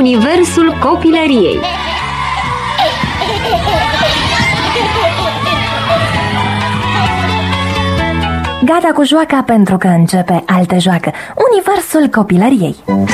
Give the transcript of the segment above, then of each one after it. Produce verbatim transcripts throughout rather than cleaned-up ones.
universul copilăriei. Gata cu joaca pentru că începe altă joacă, universul copilăriei.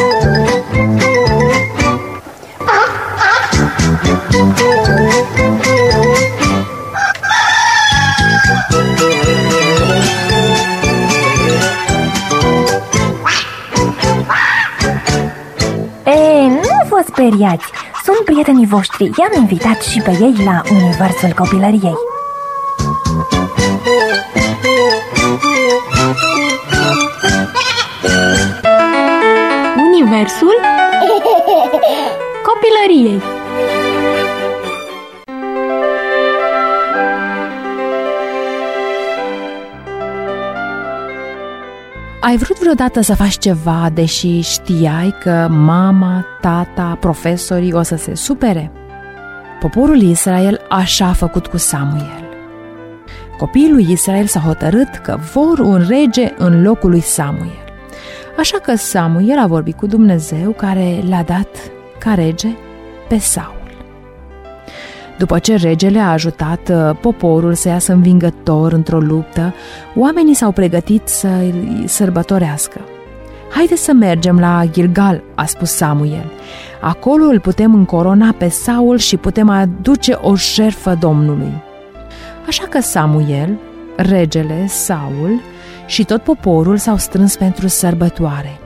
E, nu vă speriați, sunt prietenii voștri, i-am invitat și pe ei la universul copilăriei. Universul copilăriei. Ai vrut vreodată să faci ceva, deși știai că mama, tata, profesorii o să se supere? Poporul Israel așa a făcut cu Samuel. Copiii lui Israel s-au hotărât că vor un rege în locul lui Samuel. Așa că Samuel a vorbit cu Dumnezeu, care l-a dat ca rege pe Saul. După ce regele a ajutat poporul să iasă învingător într-o luptă, oamenii s-au pregătit să-i sărbătorească. "Haideți să mergem la Gilgal," a spus Samuel. "Acolo îl putem încorona pe Saul și putem aduce o jertfă Domnului." Așa că Samuel, regele, Saul și tot poporul s-au strâns pentru sărbătoare.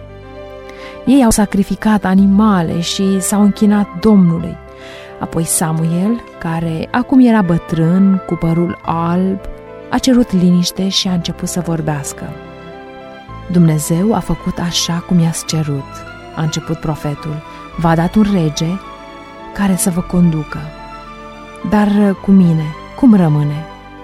Ei au sacrificat animale și s-au închinat Domnului. Apoi Samuel, care acum era bătrân, cu părul alb, a cerut liniște și a început să vorbească. "Dumnezeu a făcut așa cum i-ați cerut," a început profetul. "V-a dat un rege care să vă conducă. Dar cu mine, cum rămâne?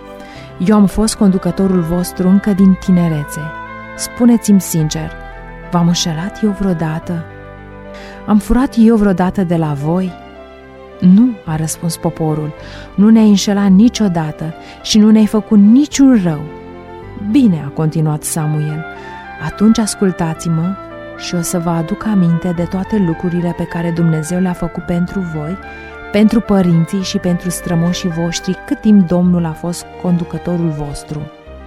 Eu am fost conducătorul vostru încă din tinerețe. Spuneți-mi sincer, v-am înșelat eu vreodată? Am furat eu vreodată de la voi?" "Nu," a răspuns poporul, "nu ne-ai înșelat niciodată și nu ne-ai făcut niciun rău." "Bine," a continuat Samuel, "atunci ascultați-mă și o să vă aduc aminte de toate lucrurile pe care Dumnezeu le-a făcut pentru voi, pentru părinții și pentru strămoșii voștri, cât timp Domnul a fost conducătorul vostru."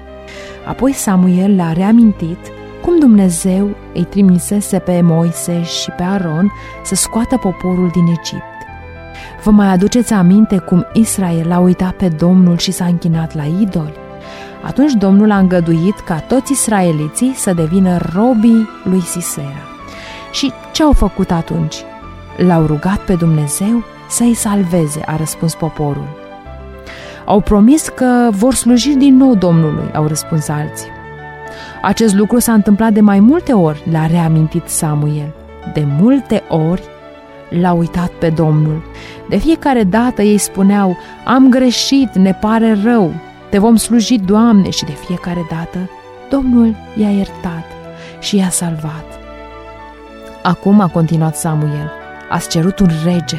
Apoi Samuel le-a reamintit cum Dumnezeu îi trimisese pe Moise și pe Aron să scoată poporul din Egipt. "Vă mai aduceți aminte cum Israel a uitat pe Domnul și s-a închinat la idoli? Atunci Domnul a îngăduit ca toți israeliții să devină robii lui Sisera. Și ce au făcut atunci? L-au rugat pe Dumnezeu să-i salveze," a răspuns poporul. "Au promis că vor sluji din nou Domnului," au răspuns alții. "Acest lucru s-a întâmplat de mai multe ori," l-a reamintit Samuel. "De multe ori l-a uitat pe Domnul. De fiecare dată ei spuneau, am greșit, ne pare rău, te vom sluji, Doamne, și de fiecare dată Domnul i-a iertat și i-a salvat." "Acum," a continuat Samuel, "ați cerut un rege,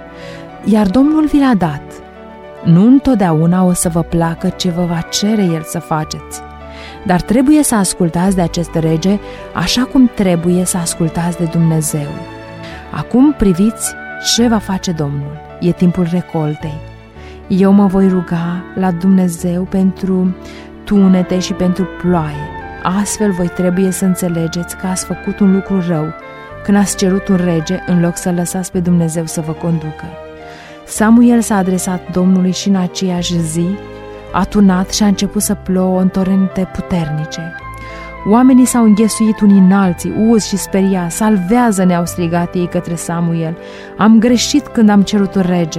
iar Domnul vi l-a dat. Nu întotdeauna o să vă placă ce vă va cere El să faceți, dar trebuie să ascultați de acest rege așa cum trebuie să ascultați de Dumnezeu. Acum priviți ce va face Domnul. E timpul recoltei. Eu mă voi ruga la Dumnezeu pentru tunete și pentru ploaie. Astfel voi trebuie să înțelegeți că ați făcut un lucru rău când ați cerut un rege în loc să lăsați pe Dumnezeu să vă conducă." Samuel s-a adresat Domnului și în aceeași zi a tunat și a început să plouă în torente puternice. Oamenii s-au înghesuit unii în alții, uzi și speria. "Salvează-ne!" au strigat ei către Samuel. "Am greșit când am cerut un rege."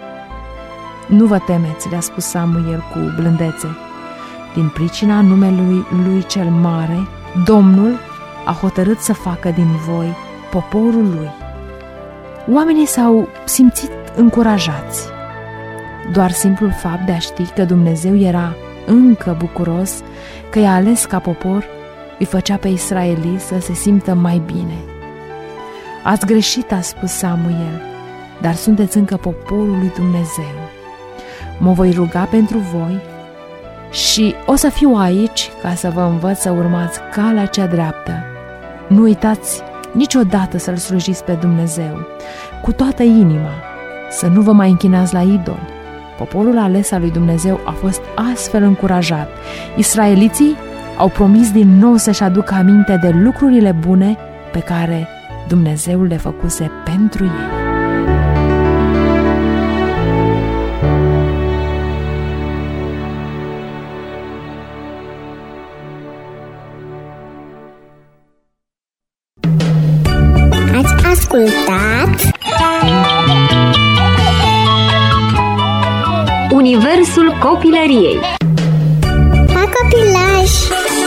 "Nu vă temeți," le-a spus Samuel cu blândețe. "Din pricina numelui lui cel mare, Domnul a hotărât să facă din voi poporul lui." Oamenii s-au simțit încurajați. Doar simplul fapt de a ști că Dumnezeu era încă bucuros că i-a ales ca popor îi făcea pe israelii să se simtă mai bine. "Ați greșit," a spus Samuel, "dar sunteți încă poporul lui Dumnezeu. Mă voi ruga pentru voi și o să fiu aici ca să vă învăț să urmați calea cea dreaptă. Nu uitați niciodată să-L slujiți pe Dumnezeu cu toată inima, să nu vă mai închinați la idoli. Poporul ales al lui Dumnezeu a fost astfel încurajat. Israeliții au promis din nou să-și aducă aminte de lucrurile bune pe care Dumnezeu le făcuse pentru ei. Ați ascultat Universul copilăriei. Pa copilaj!